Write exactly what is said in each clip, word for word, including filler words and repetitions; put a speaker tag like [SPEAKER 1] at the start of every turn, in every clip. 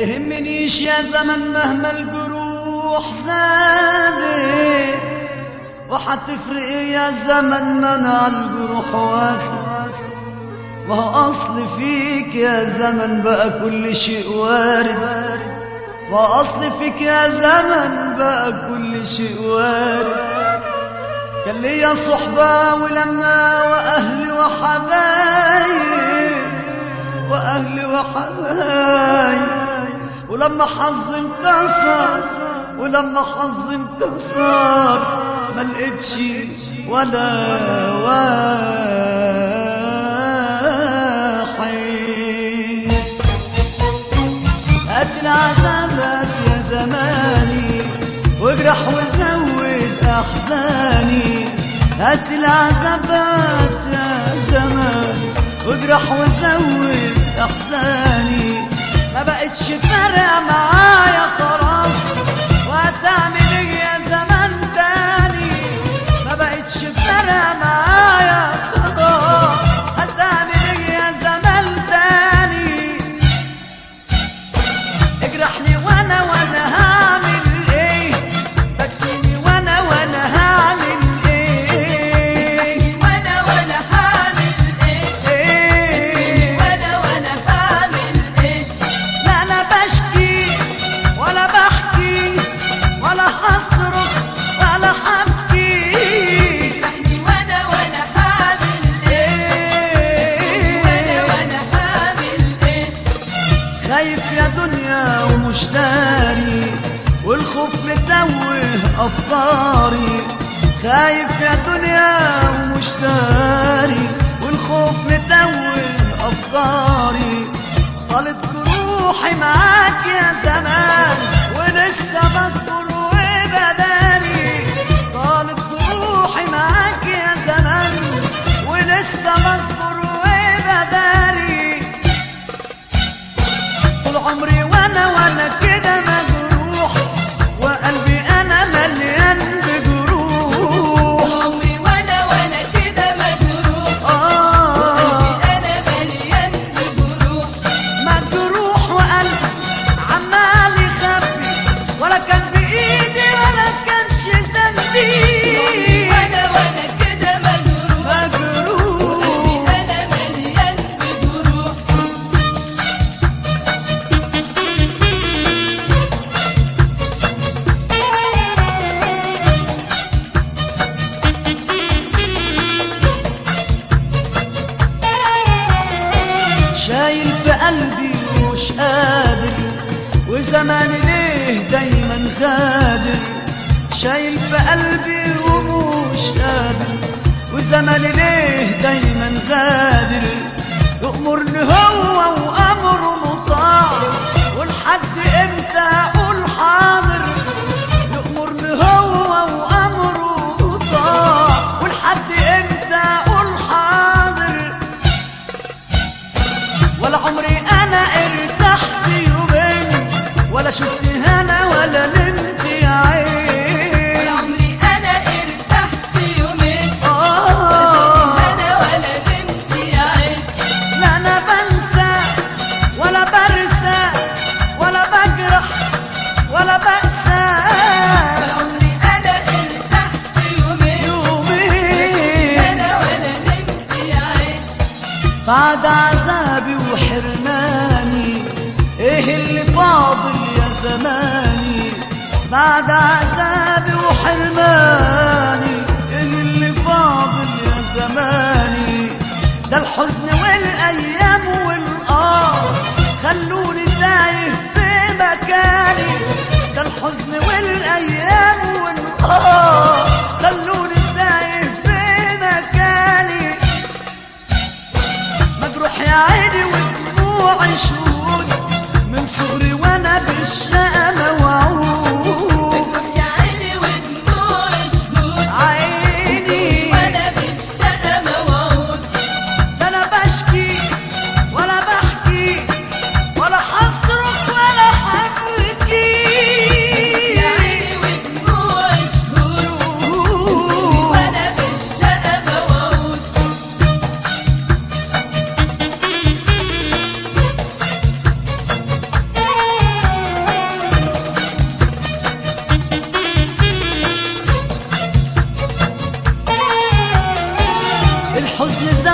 [SPEAKER 1] يهمنيش يا زمن مهما الجروح زادت، وحتفرق ايه يا زمن منع الجروح واخد، وهو اصل فيك يا زمن بقى كل شيء وارد، واصل فيك يا زمن بقى كل شيء وارد. كان ليا صحبة ولما واهلي وحبايب، واهلي وحبايب، ولما حظي انكسر، ولما حظي انكسر ما لقيتش ولا واحد. هات العذابات يا زماني واجرح وزود احزاني، هات العذابات يا زماني واجرح وزود احزاني. ما بقتش فارقه معايا خلاص، وهتعمل ايه يا زمان تاني؟ ما بقتش فارقه معايا خلاص، هتعمل ايه يا زمان تاني؟ اجرحني وانا وانا هعمل ايه؟ بكيني وانا وانا هعمل ايه؟
[SPEAKER 2] وانا وانا هعمل ايه؟
[SPEAKER 1] ايه
[SPEAKER 2] وانا وانا هعمل ايه؟
[SPEAKER 1] لا انا بشكي ولا بحكي ولا هصرخ ولا هبكي.
[SPEAKER 2] اجرحني وانا وانا هعمل ايه؟ وانا وانا هعمل ايه؟
[SPEAKER 1] خايف يا دنيا ومش داري، والخوف متوه افكاري. خايف يا دنيا ومش داري، والخوف متوه افكاري. طالت جروحي معاك يا زمان ولسه بصبر وبداري. طالت جروحي معاك يا زمان ولسه بصبر وبداري. طول عمري وانا وانا كده مجروح، وقلبي انا مليان بجروح.
[SPEAKER 2] عمري وانا وانا كده مجروح،
[SPEAKER 1] آه
[SPEAKER 2] قلبي انا مليان بجروح.
[SPEAKER 1] مجروح وقلبي عمال يخبي، ولا كان بايدي ولا كانش ذنبي.
[SPEAKER 2] عمري وانا وانا كده مجروح،
[SPEAKER 1] مجروح
[SPEAKER 2] قلبي انا مليان بجروح.
[SPEAKER 1] شايل في قلبي ومش قادر، وزماني ليه دايما غادر. شايل في قلبي ومش قادر، وزماني ليه دايما غادر. يأمرني هو وأمره مطاع، ولحد امتى أقول حاضر؟ يأمرني هو وأمره مطاع، ولحد امتى أقول حاضر؟ ولا عمري انا ارتحت يومين، ولا شفت هنا ولا نمت يا عين.
[SPEAKER 2] ولا عمري انا ارتحت يومين،
[SPEAKER 1] آه
[SPEAKER 2] انا ولا نمت يا عين.
[SPEAKER 1] لا انا بنسى ولا برسى ولا بجرح ولا بأسى.
[SPEAKER 2] ولا عمري انا ارتحت يومين،
[SPEAKER 1] يومين
[SPEAKER 2] انا ولا نمت يا عين.
[SPEAKER 1] بعد عذابي وحرماني ايه اللي فاضل يا زماني؟ بعد عذابي وحرماني ايه اللي فاضل يا زماني؟ ده الحزن والايام والقار خلوني تايه في مكاني. ده الحزن والايام والقار خلوني تايه في مكاني. مجروح يا عيني ودموعي شهود، من صغري وانا بالشقا موعود.
[SPEAKER 2] مجروح يا عيني ودموعي شهود،
[SPEAKER 1] عيني
[SPEAKER 2] وانا بالشقا موعود.
[SPEAKER 1] ده انا بشكي ولا بحكي ولا هصرخ ولا هبكي.
[SPEAKER 2] يا عيني ودموعي شهود، وانا بالشقا موعود.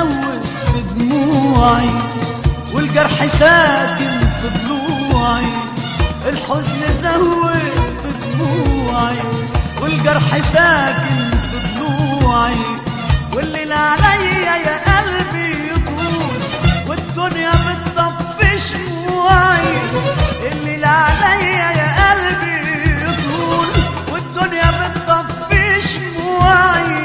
[SPEAKER 1] زود في دموعي والجرح ساكن في ضلوعي. الحزن زود في دموعي والجرح ساكن في ضلوعي. والليل عليا يا قلبي يطول والدنيا بتطفي شموعي. الليل عليا يا قلبي يطول والدنيا بتطفي شموعي.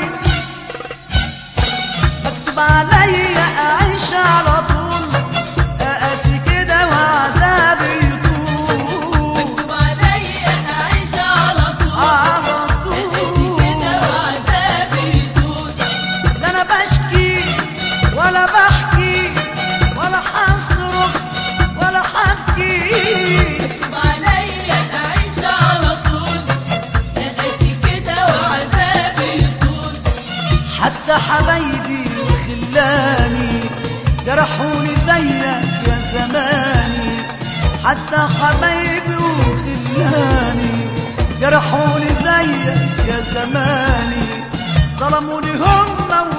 [SPEAKER 1] مكتوب عليا أعيش على طول أقاسي كده وعذابي يطول.
[SPEAKER 2] مكتوب عليا أعيش على طول
[SPEAKER 1] على
[SPEAKER 2] أقاسي
[SPEAKER 1] طول
[SPEAKER 2] كده وعذابي يطول.
[SPEAKER 1] لا أنا بشكي ولا بحكي ولا حصرخ ولا حبكي.
[SPEAKER 2] مكتوب عليا أعيش على طول أقاسي كده وعذابي يطول.
[SPEAKER 1] حتى حبايبي وخلاني جرحوني زيك يا زماني. حتى حبايبي وخلاني جرحوني زيك يا زماني. ظلموني هم